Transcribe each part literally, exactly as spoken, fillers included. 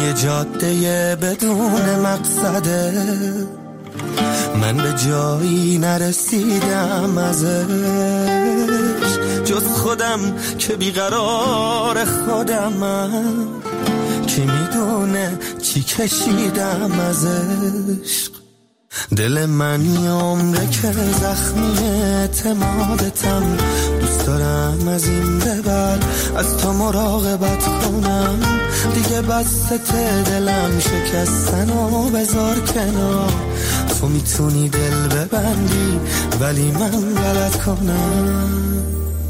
یه جاده بدون مقصده، من به جایی نرسیدم ازش جز خودم که بیقرار خودمم، کی میدونه چی کشیدم ازش. دل من یه عمره که زخمی اعتمادتم، دوست دارم از این به بعد از تو مراقبت کنم، دیگه بسته دلم شکستن و بذار کنار، تو میتونی دل ببندی ولی من غلط کنم.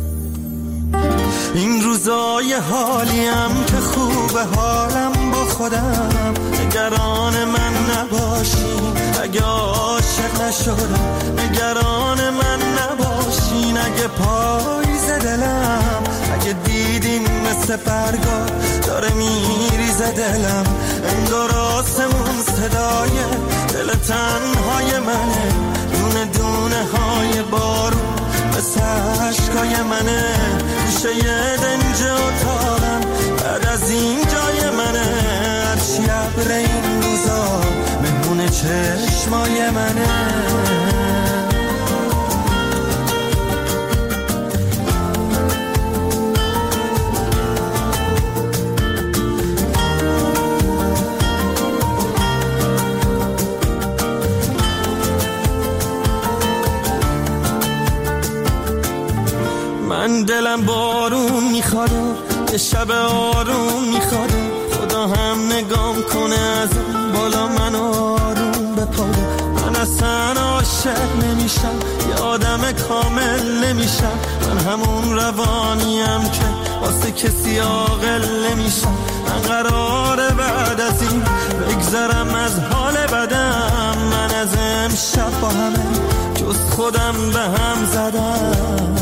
این روزای حالیم که خوبه حالم با خودم، نگران من نباشین اگه عاشق نشدم، نگران من نباشین اگه پاییز دلم، اگه دیدین مثل برگا داره میریزه دلم، انگار آسمون صدای دل تنهای منه، دونه دونه های بارون مثل عشقای منه، گوشه یه دنج اتاقم بعد از این جای منه، هرچی ابر این روزا مهمون چشمای منه. من دلم بارون میخواد، یه شب آروم میخواد، خدا هم نگام کنه از بالا من آروم بپاده، من اصلا عاشق نمیشم، یه آدم کامل نمیشم، من همون روانیم که واسه کسی عاقل نمیشم، من قراره بعد از این بگذرم از حال بدم، من از امشب با همه جز خودم به هم زدم.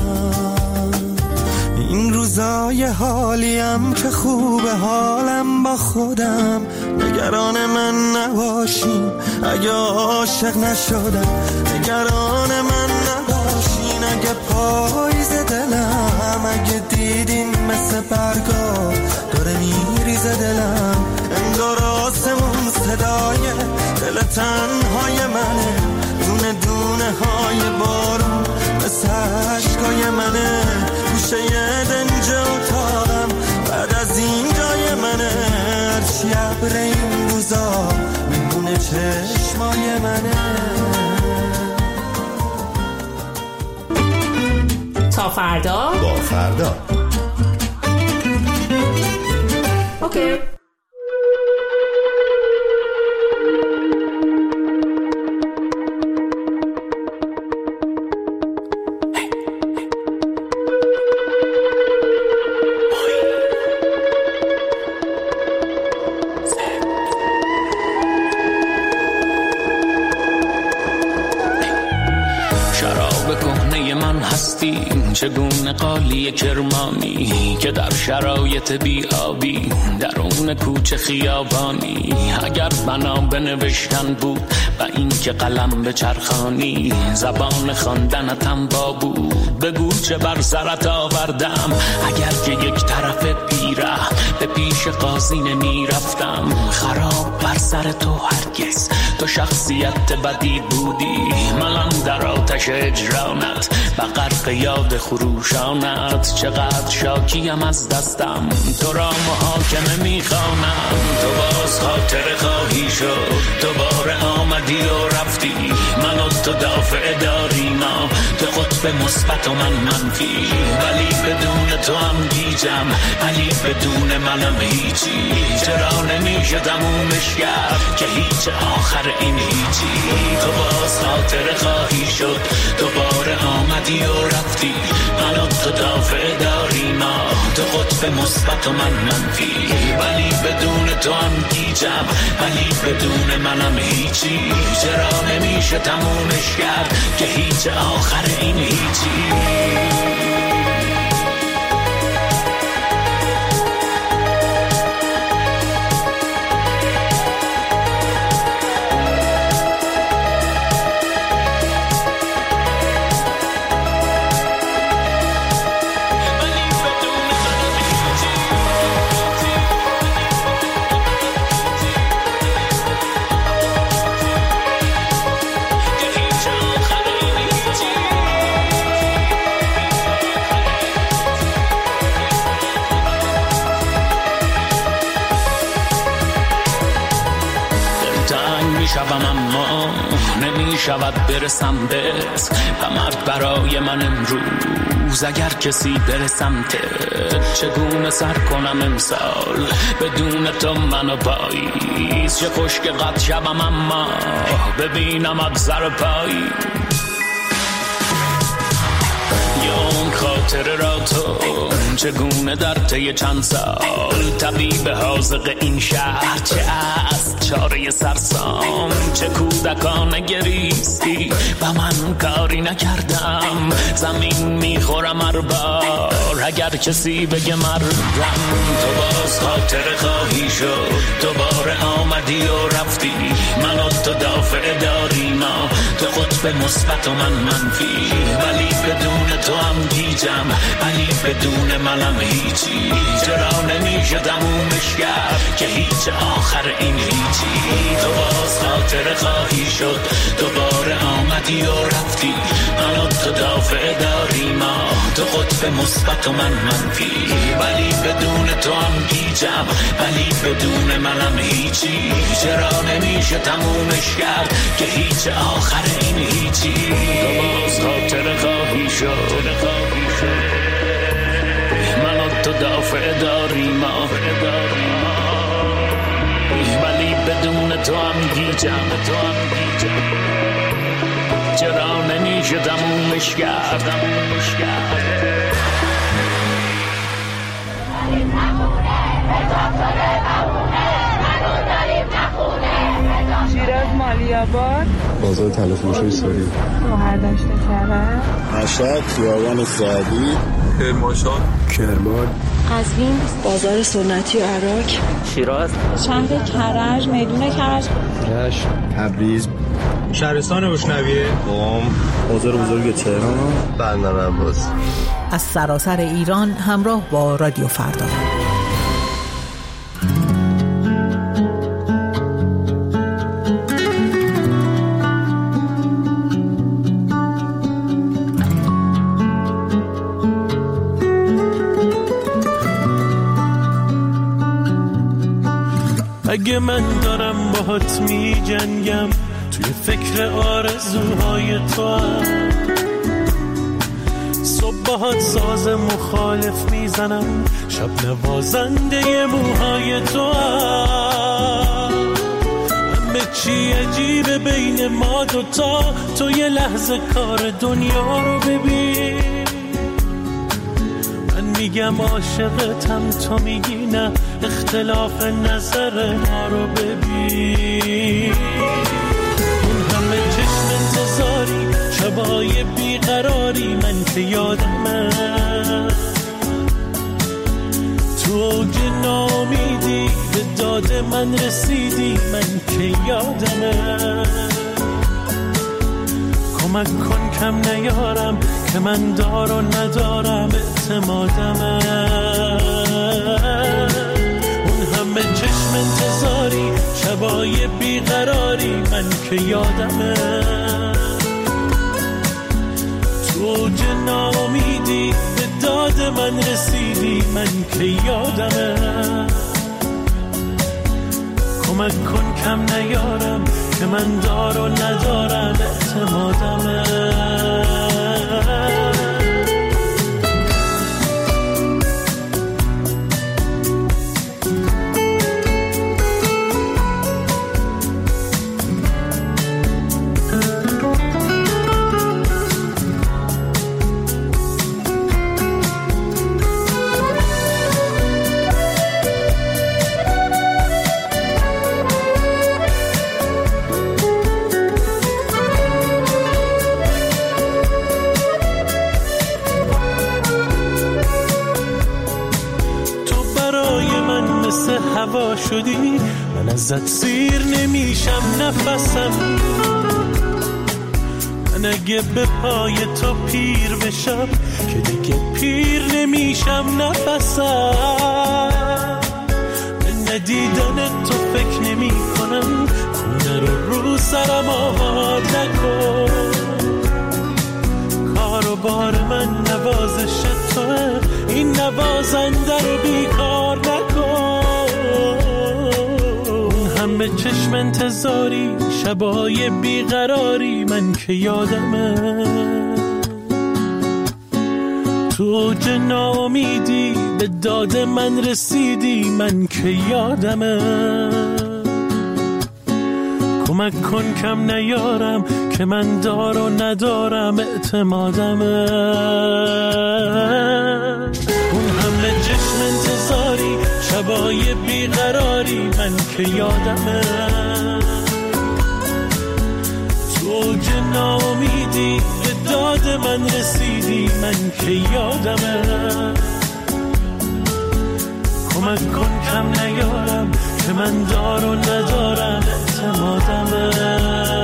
این روزای حالیم که خوبه حالم با خودم، نگران من نباشین اگه عاشق نشدم، نگران من نباشین اگه پاییز دلم، اگه دیدین مثل برگا داره میریزه دلم، انگار آسمون صدای دل تنهای منه، دونه دونه های بارون مثل عشقای منه، گوشه یه دنج اتاقم بعد از این جای منه، هرچی ابر این روزا مهمون چشمای منه. تا فردا با فردا اوکی. چگونه قالی کرمانی که در شرایط بیابی درون کوچه خیابانی، اگر بنا بنوشتن بود و این که قلم به چرخانی، زبان خواندنتم با بود بگو چه بر سرت آوردم، اگر که یک طرف پیره به پیش قاضی نمی رفتم، خراب بر سر تو هرگز تو شخصیت بدی بودی، من در آتش اجرانت و غرق یاد خروشانت، چقدر شاکیم از دستم تو را محاکمه میخوانم، تو باز خاطر خواهی شد، دوباره آمدی و رفتی، من و تو دافع داریم، تو قطب مثبت و من منفی، ولی بدون تو هم گیجم، ولی بدون منم هیچی، چرا نمیشه تمومش کرد که هیچ آخر این هیچی، تو باز خاطر خواهی شد، دوباره آمدی و رفتی، من و تو دافع داریم، تو قطب مثبت و من منفی، ولی بدون تو هم گیجم، ولی بدون منم هیچی، چرا نمیشه تمومش کرد که هیچ آخر این هیچی. میشوم اما نمیشود برسم بهت و مرد برای من امروز اگر کسی برسم ته چگونه سر کنم امسال بدون تو منو پاییز چه خوش که قد شبم اما ببینم ابزر پایی اون خاطر را تو چگونه در طی چند سال طبیب حاذق این شهر چه است چاره سرسام چه کودکان گریستی و من کاری نکردم زمین میخورم هر بار اگر کسی بگه مردم تو باز خاطر خواهی شد دوباره آمدی و رفتی من و تو دافع داری ما تو قطب مثبت و من منفی ولی بدون تو هم گیجم ولی بدون منم هیچی چرا نمیشه تمومش کرد که هیچ آخر این هیچی تو باز خاطر خواهی شد دوباره آمدی و رفتی من و تو دافع داری ما تو قطب مثبت و من منفی ولی بدون تو هم گیجم ولی بدون منم هیچی چرا نمیشه تمومش کرد که هیچ آخر این هیچی تو باز خاطر خواهی شد من و تو دافع داری ما ولی بدون تو هم گیجم چرا نمیشه تمومش کرد شیراز مالی‌آباد بازار تلفروشی سوری گوهر داشته کرد مشهد خیابان سعدی کرمانشاه کرمان قزوین بازار سنتی عراق شیراز شهر کرج میدون کرج رشت تبریز شهرستان روشنویه قم بازار بزرگ تهران بندر عباس از سراسر ایران همراه با رادیو فردا. اگه من دارم باهات می جنگم توی فکر آرزوهای تو هم صبح باهات ساز مخالف میزنم شب نوازنده موهای تو هم همه چی عجیبه بین ما دوتا تو یه لحظه کار دنیا رو ببین میگم عاشقتم تو میگی نه اختلاف نظر ما رو ببین اون همه چشم انتظاری شبای بیقراری من که یادمه تو اوج ناامیدی به داد من رسیدی من که یادمه کمک کن کم نیارم که من دار و ندارم اعتمادمه اون همه چشم انتظاری شبای بیقراری من که یادمه تو اوج ناامیدی به داد من رسیدی من که یادمه کمک کن کم نیارم که من دار و ندارم اعتمادمه هوا شدی من ازت سیر نمیشم نفسم من اگه به پای تو پیر بشم که دیگه پیر نمیشم نفسم به ندیدن تو فکر نمی کنم خونه رو رو سرم آوار نکن کار و بار من نوازش توه این نوازنده رو بیکار نکن همه همه چشم انتظاری، شبای بیقراری من که یادمه، تو اوج ناامیدی به داد من رسیدی من که یادمه. کمک کن کم نیارم که من دار و ندارم اعتمادمه. اون همه چشم انتظاری، شبای بیقراری من که یادمه، تو اوج ناامیدی به داد من رسیدی من که یادمه. کمک کن کم نیارم که من دار و ندارم اعتمادمه.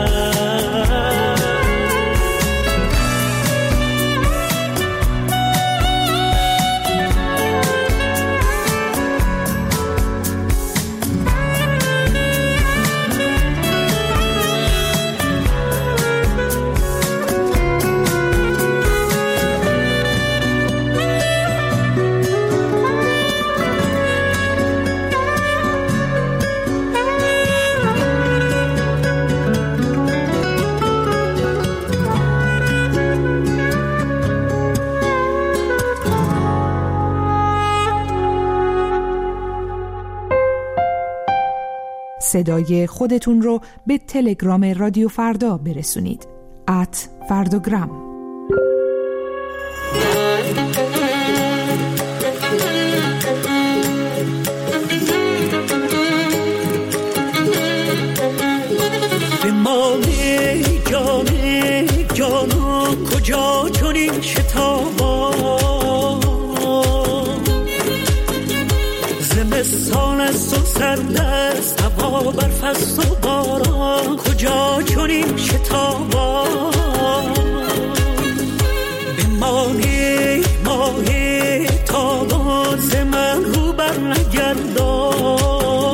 صدای خودتون رو به تلگرام رادیو فردا برسونید. ات فرداگرام. بمانه جانه جانا کجا چنین شتابا، زمستان است و سرد است، هوا برف است و باران کجا چنین شتابا. بمانه ماه تابان ز من رو بر نگردان،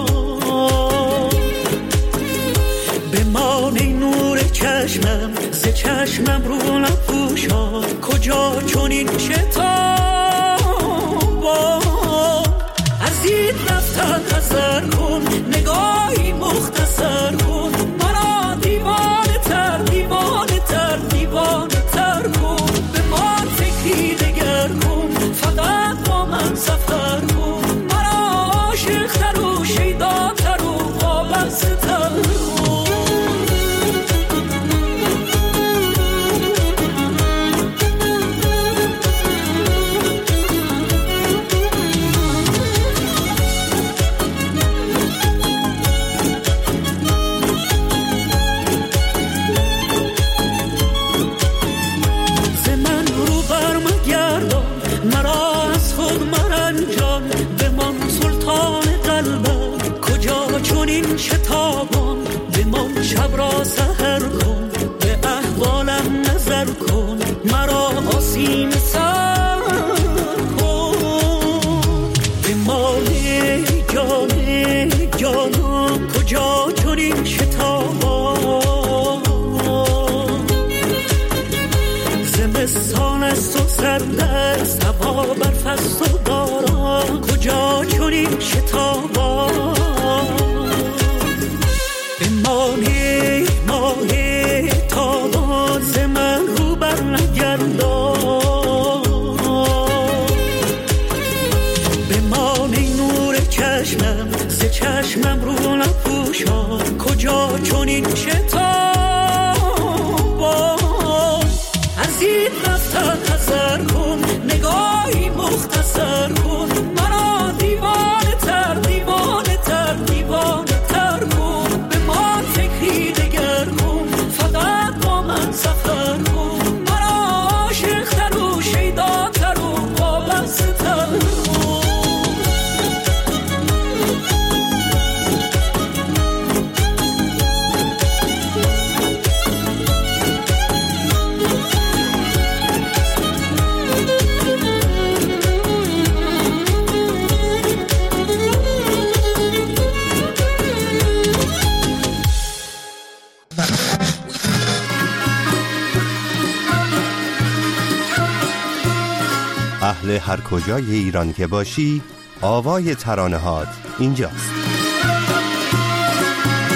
بمانه نور چشمم ز چشمم رو نپوشان کجا چنین شتابا. ازید رفتن نظر کن، نگاهی مختصر کن، مرا دیوانه تر دیوانه تر دیوانه تر کن. به من فکری دگر کن، فقط با من سفر کن، مرا عاشق تر و شیدا تر و وابسته تر کن. شتابان بمان شب را سحر کن، به احوالم نظر کن، مرا آسین سر کن. بمانه جانه جانم کجا چنین شتابان، زمستان است و سرد است، هوا برف است و باران کجا چنین شتابان. بمانه ماه تابان ز من رو بر نگردان، بمانه نور چشمم ز چشمم رو نپوشان کجا چنین شتابان. ازید رفتن نظر کن، نگاهی مختصر کن، مرا دیوانه تر دیوانه تر دیوانه تر کن. فکری دگر کن، فقط با من سفر کن، مرا عاشق تر و شیدا تر و وابسته تر کن. اهل هر کجای ایران که باشی، آوای ترانه هات اینجاست.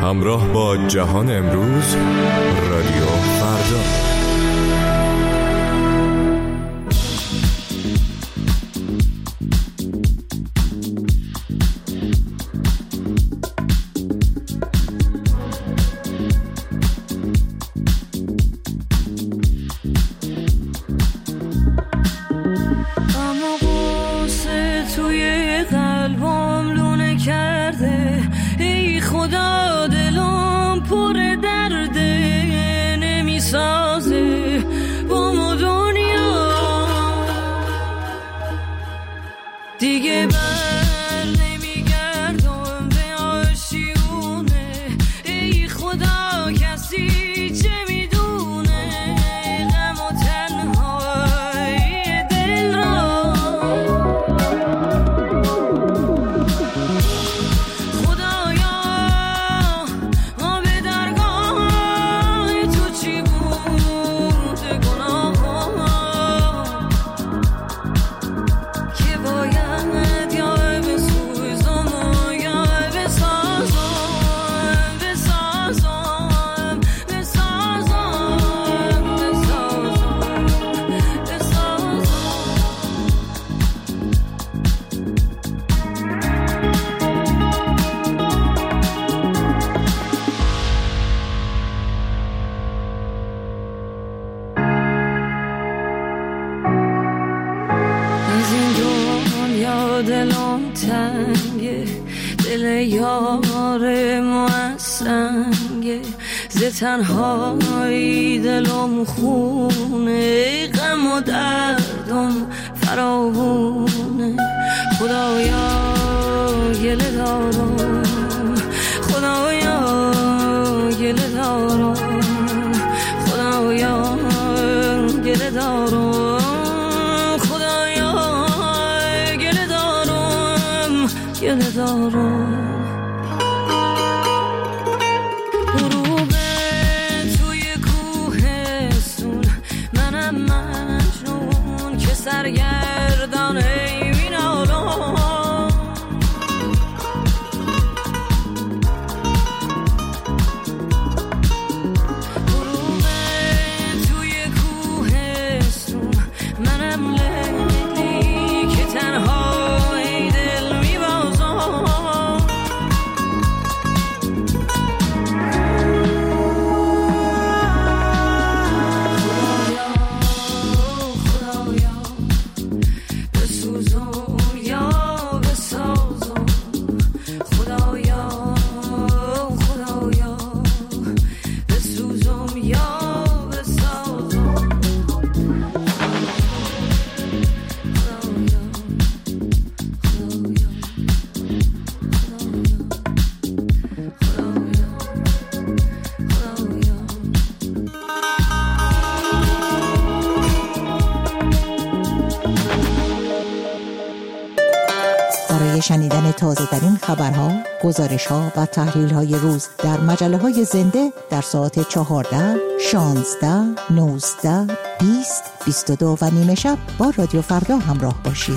همراه با جهان امروز، رادیو فردا. دیگه بر نمیگردم به آشیونه، ای خدا کسی چه میدونه غم و تنهای دل را. خدایا ما به درگاه تو چی بود گناه که باید دلم تنگه، دل یار ما سنگه، ز تنهایی دلم خونه، غم و دردم فراوونه. خدایا گله دارم، خدایا گله دارم، خدایا گله دارم، گله دارم. غروب توی کوهستون، منم مجنون که سرگردانه مینالم. غروب توی کوهستون، منم لیلی که تنها شنیدن تازه ترین خبرها، گزارش‌ها و تحلیل‌های روز در مجله‌های زنده در ساعت چهارده، شانزده، نوزده، بیست، بیست و دو و نیمه شب با رادیو فردا همراه باشید.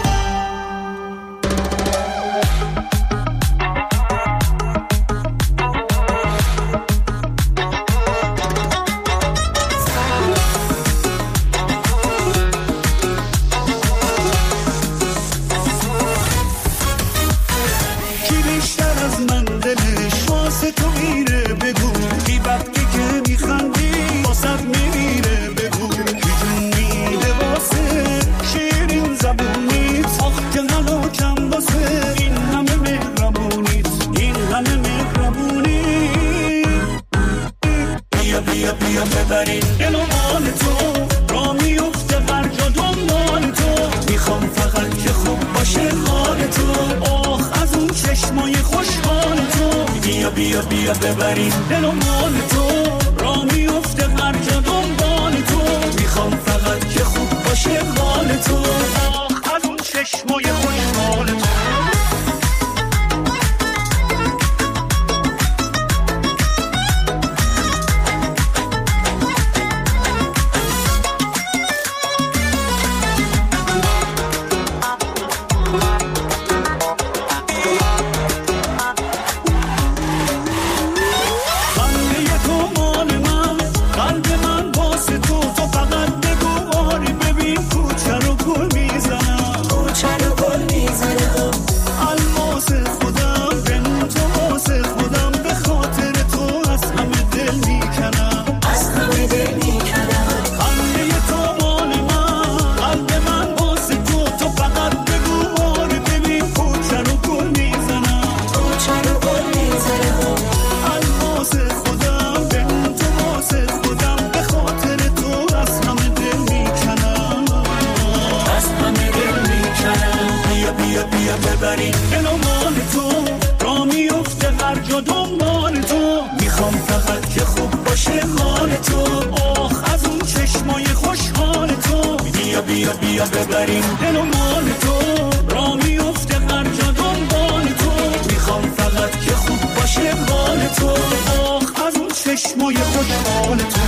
بیا بیا ببریم دل و مال تو، را میفته هر جا دنبال تو، میخوام فقط که خوب باشه حال تو، آخ از اون چشمای خوشحال تو. مال تو، میخوام فقط که خوب باشه حال تو. آخ از اون چشمای خوشحال تو، بیا بیا بیا ببریم دل و مال تو. را میفته هر جا دنبال تو، میخوام فقط که خوب باشه حال تو. آخ از اون چشمای خوشحال تو.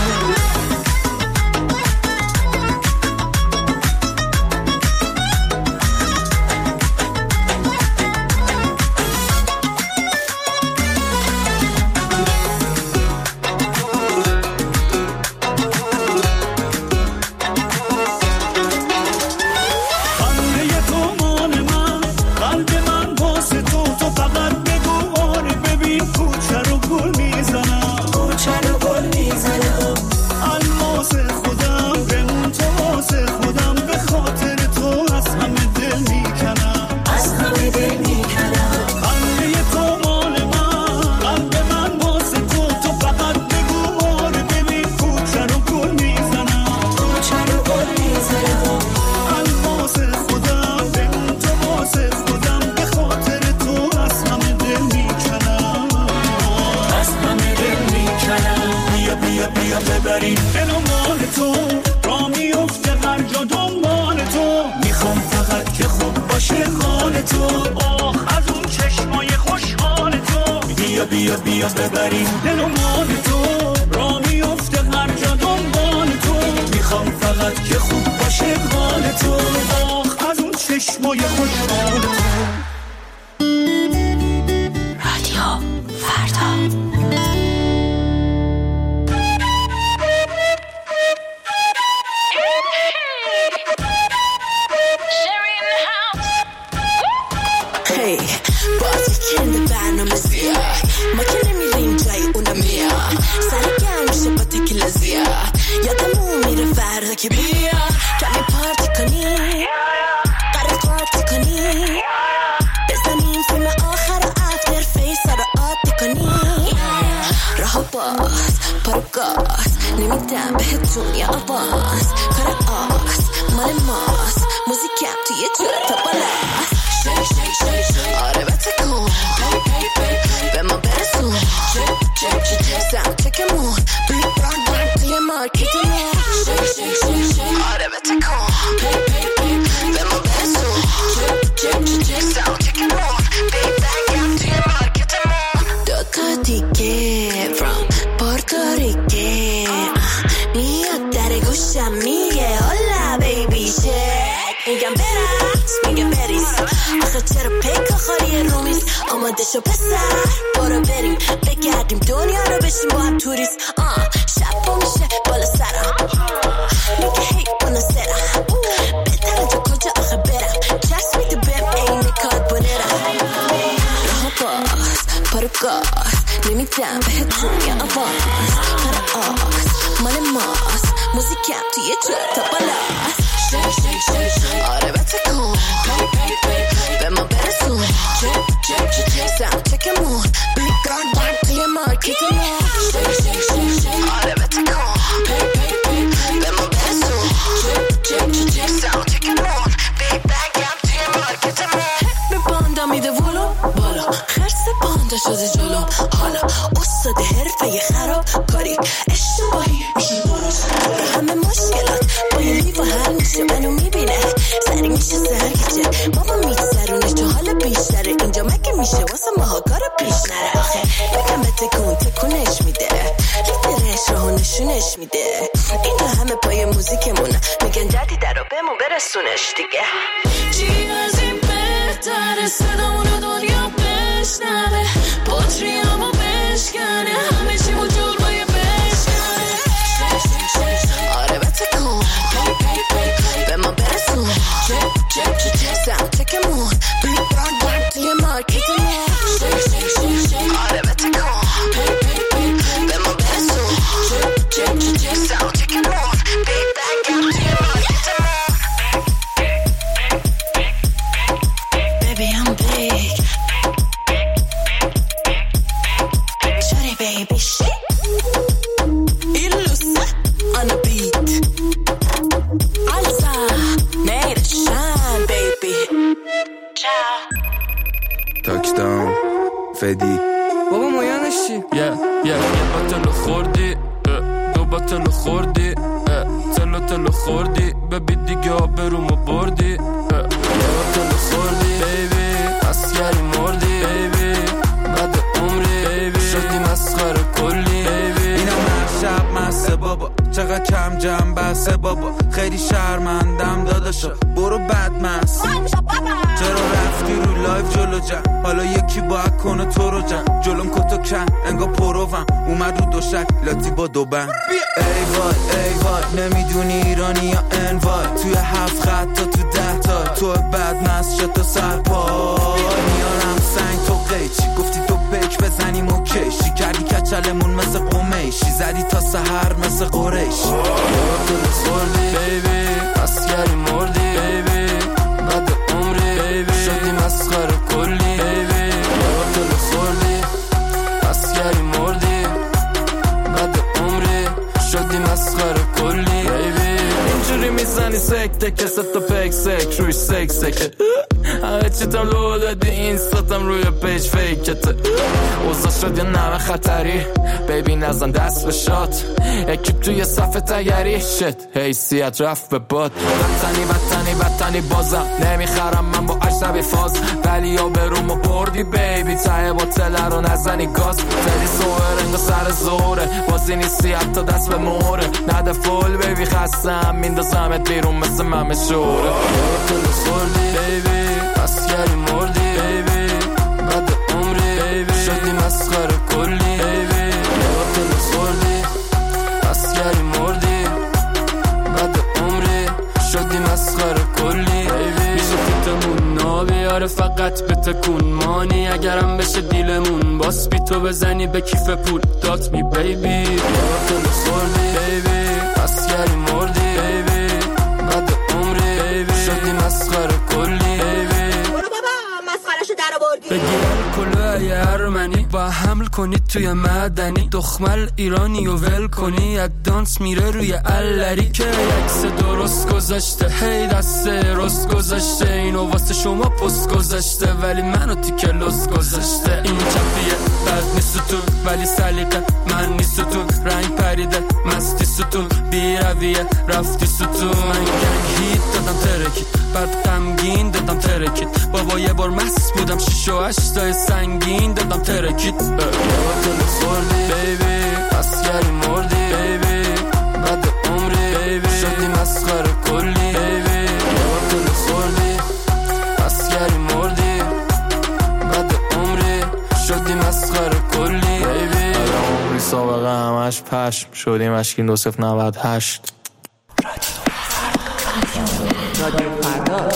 بیا بیا ببریم دل و مال تو. را میفته هر جا دنبال تو، میخوام فقط که خوب باشه حال تو. آخ از اون چشمای خوشحال تو. رادیو فردا. ما که نمیریم جای اونا میاد، سرگرم میشه با تکیلا زیاد. یادمون میره فردا که بیا کمی پارتی کنی، قرار پارتی کنی، بزنیم فیلم آخر و افتر فیسا رو عادی کنی. راه باز پارو گاز نمیدم بهتون یا آواز. کار آس مال ماست، موزیکم توی جور تا بالاست. شی شی شی شی آره بتکن به ما برسون. ساوند تکمون بیگ بران بران توی مارکتمون. شی شی شی شی آره بتکن به ما برسون. ساوند تکمون بیگ بران توی مارکتمون. دوتا دیگه from پورتوریکه میاد در گوشم میگه هولا بیبی شک. میگم برقص میگه بریز، آخه چرا پیک آخاری رومیز. آماده شو پسر برو بریم بگردیم دنیا رو بشیم با هم توریست. آه شب با میشه بالا سرم میگه هی بانا سرم بهتره تا کجا آخه برم. جست میده بهم این کات بونرم. راه باز پارو گاز نمیدم بهتون یا آواز. کار آس مال ماست، موزیکم توی جور تا بالاست. شک شک شک شک آره بتکن به ما برسون. ساوند تکمون بیگ بران بران توی مارکتمون. شک شک شک شک آره بتکن به ما برسون. ساوند تکمون بیگ بران توی مارکتمون. به باندا میده ولو بالا، خرس باندا شده جلو. حالا استاد حرفه خراب کاری اشتباهی میشه درست. همه مشکلات با یه لیوان حل میشه. منو میبینه سری میشه سرگیجه. بابا میگذرونه تو حالا بیشتره اینجا مگه میشه واسه ماها کارا پیش نره. آخه بگم به تکون تکونش میده، لیدرش راهو نشونش میده. اینا همه پای موزیکمونه، میگن جدی درو بهمون برسونش دیگه. چی از این بهتره صدامونو دنیا بشنوه، پاتریامو بشکنه، همه چی وجود باید بشکنه. آره بتکن به ما برسون. ساوند تکمون بیگ بران بران توی مارکتمون. آره بتکن به ما برسون. ساوند تکمون بیگ بران بران توی مارکتمون. Baby I'm big, shawty baby shit. Illusa on the beat. Alza made it shine baby. Ciao. تاکداون فدی بابا مایانش چی؟ یه یه باتلو خوردی دو باتلو خوردی تلو تلو خوردی ببی دیگه آبرومو بردی یه باتلو خوردی بیبی اسگری مردی بیبی بعد عمری بیبی شدی مسخره کلی بیبی اینم هر شب مسته بابا چقدر کم جم بسه بابا خیلی شرمندم داداشا برو بد مست چرا رفتی رو لایف جلو جم حالا یکی باید کنه تو رو جم جلوم کتو کن انگا پروم اومد رو دوشک لاتی با دو بند ای وای ای وای نمیدونی ایرانی یا انوای توی هفت خط تا تو ده تا تو بد مست شد تا سرپای میارم سنگ تو قیچی گفتی تو بک بزنیم و کشی کردی کچلمون مثل قمیشی زدی تا سحر مثل قریشی یادتو خوردی بیبی اسگری مردی بیبی بعد عمری بیبی شدی مسخره کلی بیبی یادتو خوردی اسگری مردی بعد عمری شدی مسخره کلی بیبی اینجوری میزنی سکته که ست تا پک سک روی سک سکه همه چی تم لو دادی اینستاتم روی پیج فیکته اوزا شد یه نمه خطری بیبی نزن دست به شات اکیب توی صفحه تگری شت حیثیت رفت به باد وطنی وطنی وطنی بازم نمیخرم من با عشبی فاز ولی یا برومو بردی بیبی ته باطله رو نزنی گاز فلی سوه رنگ و سر زوره بازی نیستی حتی دست به موره نده فول بیبی خستم میندازمت بیرون مثل ممه شوره یادتو خوردی بیبی اسگری مردی بیبی بعد عمری بیبی شدی مسخره کلی بیبی یادتو خوردی اسگری مردی بعد عمری شدی مسخره کلی بیبی میشه تیتمون نابیاره فقط به تکون مانی اگرم بشه دیلمون باس بی تو بزنی به کیف پول دات می بیبی یادتو خوردی بیبی اسگری مردی بیبی بعد عمری بیبی شدی مسخره کلی بگیرن کلوه ارمنی با حمل کنید توی مدنی دخمل ایرانی و ول کنی ادانس میره روی علری که یکس درست گذاشته هی دسته رست گذاشته اینو واسه شما پست گذاشته ولی منو تیکه لست گذاشته این چپیه بد نیست تو ولی سلیقه من نیست تو رنگ پریده مستی ستون بی رویه رفتی ستون من گنگ هیت دادم ترکید بعد غمگین دادم ترکید بابا یه بار مست بودم شیش و هشتای سنگین دادم ترکید یادتو خوردی بیبی اسگری مردی بیبی بعد عمری بیبی شدی مسخره کلی بیبی یادتو خوردی اسگری مردی بعد عمری شدی مسخره کلی بیبی عمری سابقه همش پشم شدیم اشکین دو صفر نود هشت رادیو فردا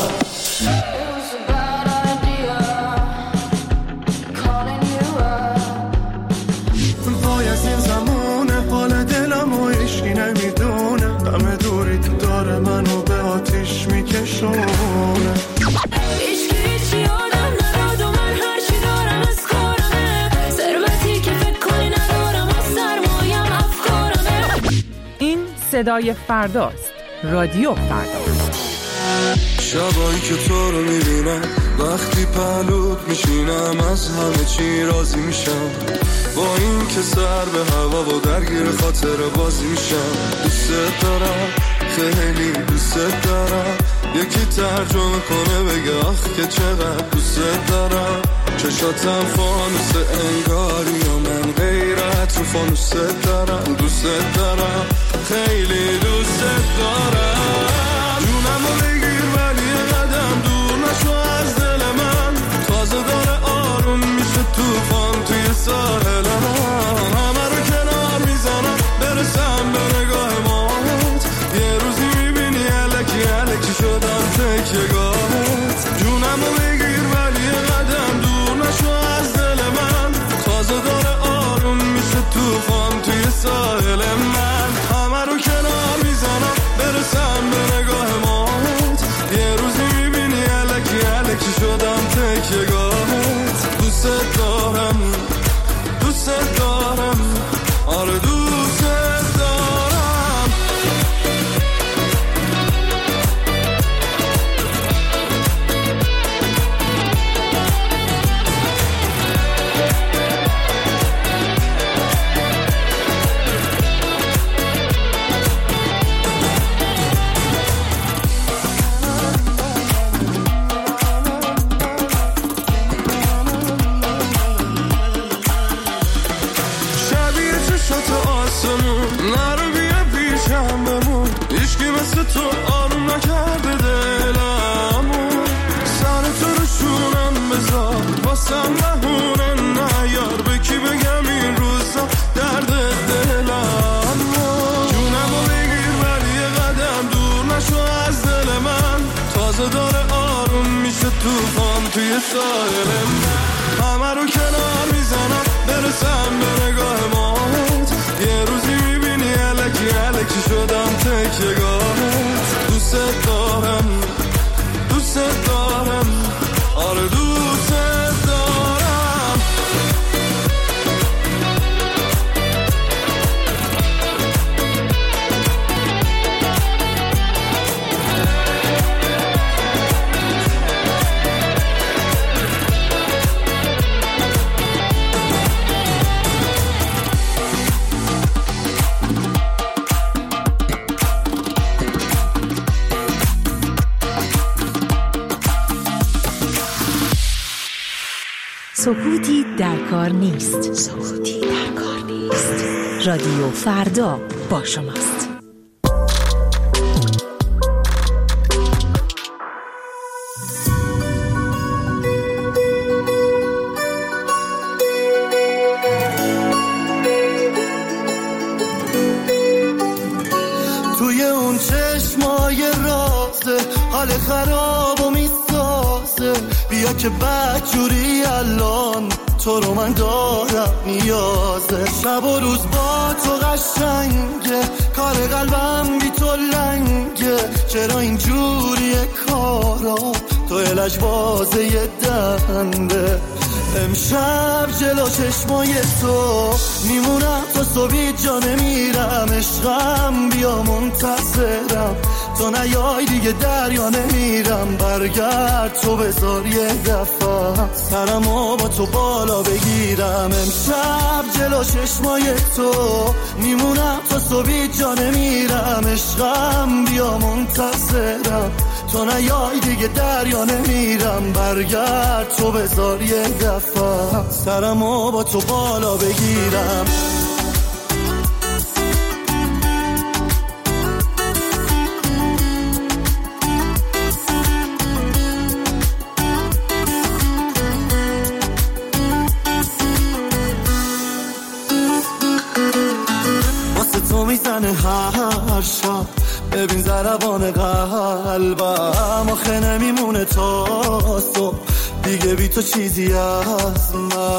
پای از این زمونه حال دلم و عشقی نمیدونه همه دوری تو داره منو به آتیش میکشونه عشقی هیچی آدم نداد و من هرچی دارم از کارمه ثروتی که فکر کنی ندارم و سرمایم افکارمه این صدای فرداست. رادیو فردا. شبایی که تو رو میبینم وقتی پهلوت میشینم از همه چی راضی میشم با این که سر به هوا و درگیر خاطر بازی میشم دوست دارم خیلی دوست دارم یکی ترجمه کنه بگه آخ که چقدر دوست دارم چشاتم فانوس انگاری و من غیرت رو فانوس دارم دوست دارم خیلی دوست دارم جونم رو بگیر ولی قدم دور نشو از دل من تازه داره آروم میشه توفان توی ساحل من همه رو کنار میزنم برسم به نگاه مات یه روزی میبینی الکی الکی شدم تکیه‌گاهت جونم رو بگیر ولی قدم دور نشو از دل من تازه داره آروم میشه توفان توی ساحل من همه رو کنار میزنم برسم به نگاه مات یه روزی میبینی الکی الکی شدم تکیه‌گاهت دوست دارم دوست دارم روی ساحل همه رو کنار میزنم برسم به نگاه مات یه روزی میبینی الکی الکی شدم تکیه‌گاهت دوست دارم دوست دارم آره دوست دارم سکوتی در کار نیست. سکوتی در کار نیست. رادیو فردا با شماست. توی اون چشمای رازه حال خراب و میسازه بیا که بدجوری الان تو رو من دارم نیازه شب و روز با تو قشنگه کار قلبم بی تو لنگه چرا اینجوریه کارا تو لجبازه یه دنده امشب جلو چشمای تو میمونم تا صبحی جا نمیرم عشقم بیا منتظرم تو نیای دیگه دریا نمیرم برگرد تو بذار یه دفعه سرمو با تو بالا بگیرم امشب جلو چشمای تو میمونم تا صبحی جا نمیرم عشقم بیا منتظرم تو نیای دیگه دریا نمیرم برگرد تو بذار یه دفعه سرمو با تو بالا بگیرم واسه تو میزنه هر شب ببین ضربان قلبم آخه نمیمونه تا صبح دیگه بی تو چیزی از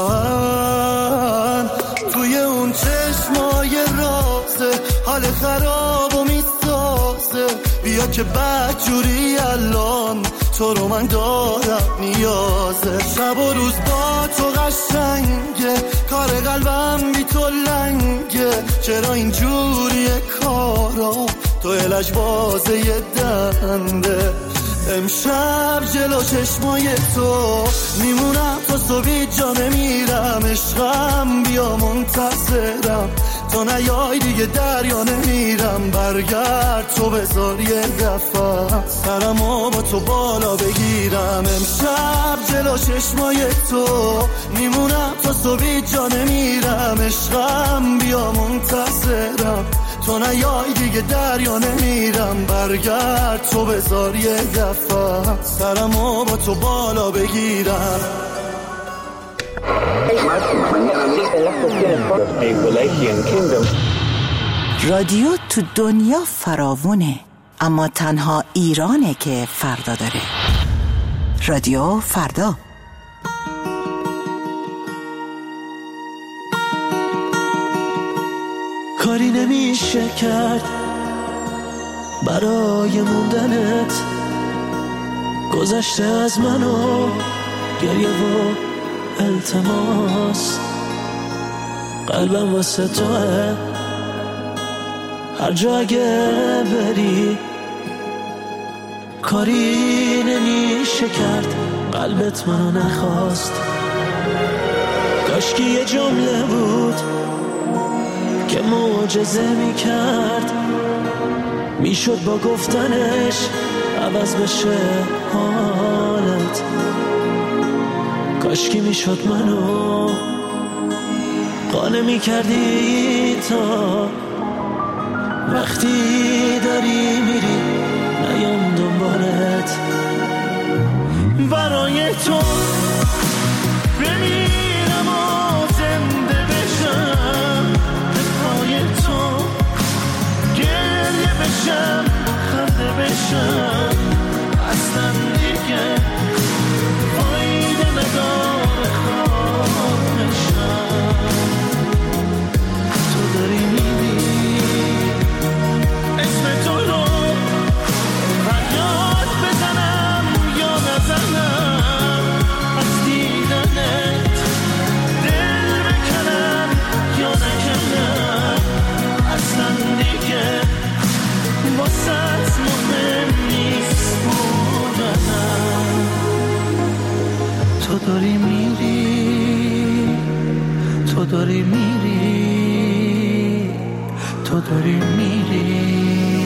من توی اون چشمای رازه حال خراب و میسازه بیا که بدجوری الان تو رو من دارم نیازه شب و روز با تو قشنگه کار قلبم بی تو لنگه چرا اینجوریه کارا تو لجبازه یه دنده امشب جلو چشمای تو میمونم تا صبحی جا نمیرم عشقم بیا منتظرم تو نیای دیگه دریا نمیرم برگرد تو بذار یه دفعه سرمو با تو بالا بگیرم امشب جلو چشمای تو میمونم تا صبحی جا نمیرم عشقم بیا منتظرم تو نیای دیگه دریا نمیرم برگرد تو بذار یه دفعه سرمو با تو بالا بگیرم رادیو تو دنیا فراوونه اما تنها ایرانه که فردا داره. رادیو فردا. کاری نمیشه کرد برای موندنت گذشته از منو گریه و التماس قلبم واسه توه هر جا اگه بری کاری نمیشه کرد قلبت منو نخواست کاشکی یه جمله بود که معجزه میکرد میشد با گفتنش عوض بشه حالت کاشکی میشد منو قانع میکردی تا وقتی داری میری نیام دنبالت برای تو بمیرم و زنده بشم پای تو گریه بشم خنده بشم اصلا دیگه وای داری میری، تو داری میری.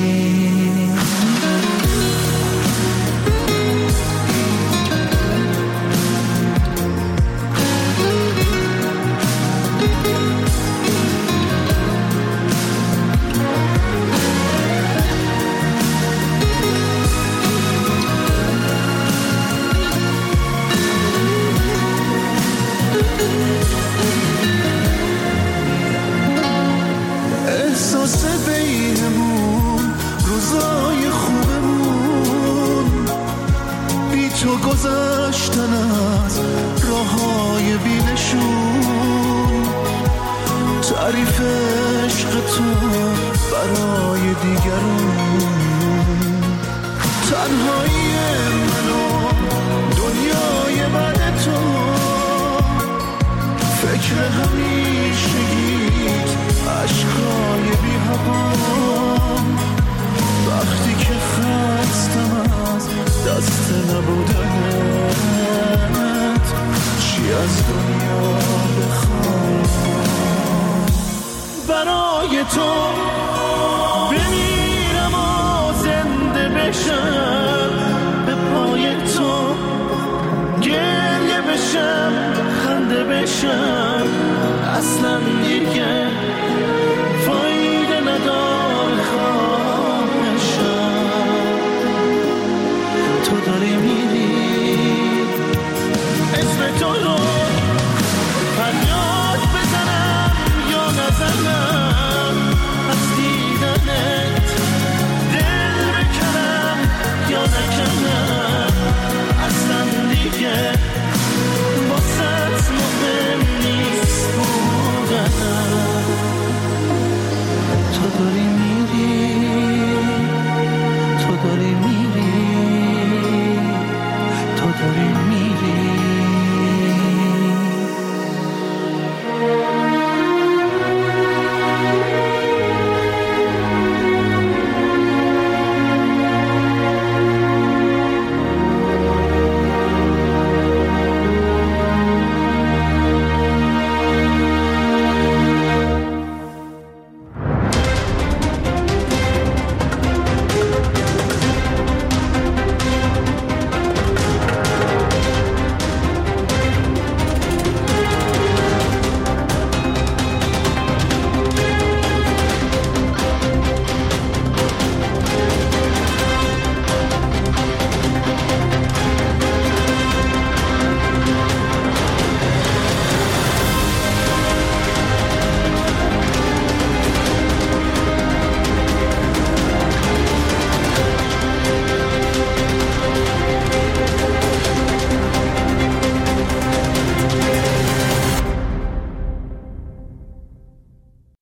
احساس بینمون روزای خوبمون بی تو گذشتن از راههای بینشون، تعریف عشق تو برای دیگرون، تنهایی منو دنیای بعد تو، فکر همیشگیت عشقای بی هوام، وقتی که خستم از دست نبودنت، چی از دنیا بخوام. برای تو بمیرم و زنده بشم، به پای تو گریه بشم، خنده بشم، اصلا